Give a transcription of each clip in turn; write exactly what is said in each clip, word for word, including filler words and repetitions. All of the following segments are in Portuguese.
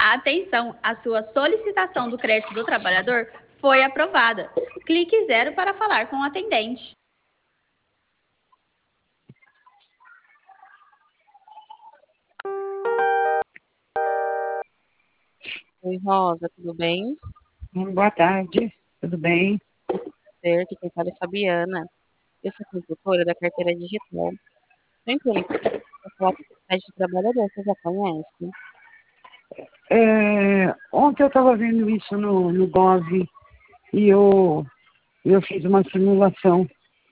Atenção, a sua solicitação do crédito do trabalhador foi aprovada. Clique zero para falar com o atendente. Oi, Rosa, tudo bem? Boa tarde, tudo bem? Certo, quem fala é Fabiana. Eu sou consultora da carteira digital. Eu entrei em contato para falar com o site de trabalhador, você já conhece? É, ontem eu estava vendo isso no, no Gov e eu, eu fiz uma simulação.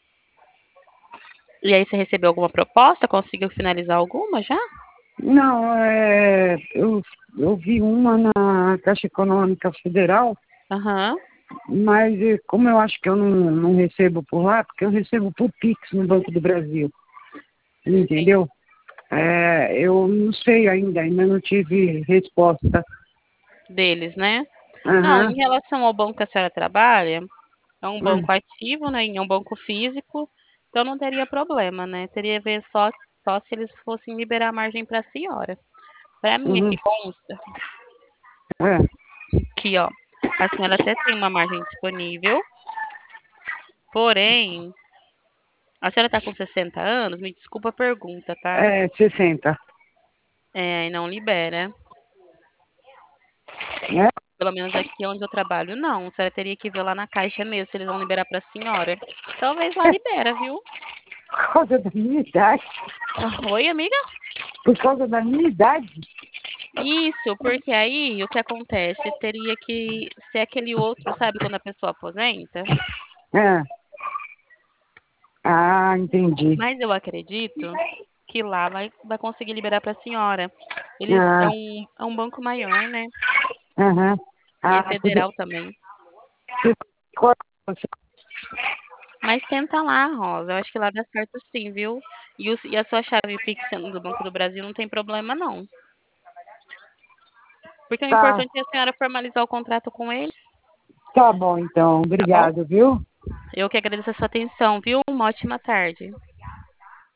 E aí, você recebeu alguma proposta? Conseguiu finalizar alguma já? Não, é, eu, eu vi uma na Caixa Econômica Federal, Aham. mas eh, como eu acho que eu não, não recebo por lá, porque eu recebo por Pix no Banco do Brasil, entendeu? É, eu não sei ainda, ainda não tive resposta. Deles, né? Não, Aham, em relação ao banco que a senhora trabalha, é um hum, banco ativo, né? É um banco físico, então não teria problema, né? Teria a ver só, só se eles fossem liberar a margem para a senhora. Para mim, uhum, aqui consta é, que, ó, a senhora até tem uma margem disponível, porém, a senhora está com sessenta anos? Me desculpa a pergunta, tá? é sessenta. É, e não libera. Né? Pelo menos aqui onde eu trabalho, não. A senhora teria que ver lá na caixa mesmo se eles vão liberar para a senhora. Talvez lá libera, viu? Por causa da minha idade. Ah, oi, amiga? Por causa da minha idade? Isso, porque aí o que acontece? Teria que ser aquele outro, sabe, quando a pessoa aposenta? É. Ah, entendi. Mas eu acredito que lá vai, vai conseguir liberar para a senhora. Eles é Ah, um, é um banco maior, né? aham. E é Ah, tudo. federal também. Qual- Mas tenta lá, Rosa. Eu acho que lá dá certo sim, viu? E, o- e a sua chave Pix sendo do Banco do Brasil não tem problema, não. Porque o Tá, importante é a senhora formalizar o contrato com eles, tá bom então. tá bom? Obrigado, viu? Eu que agradeço a sua atenção, viu? Uma ótima tarde.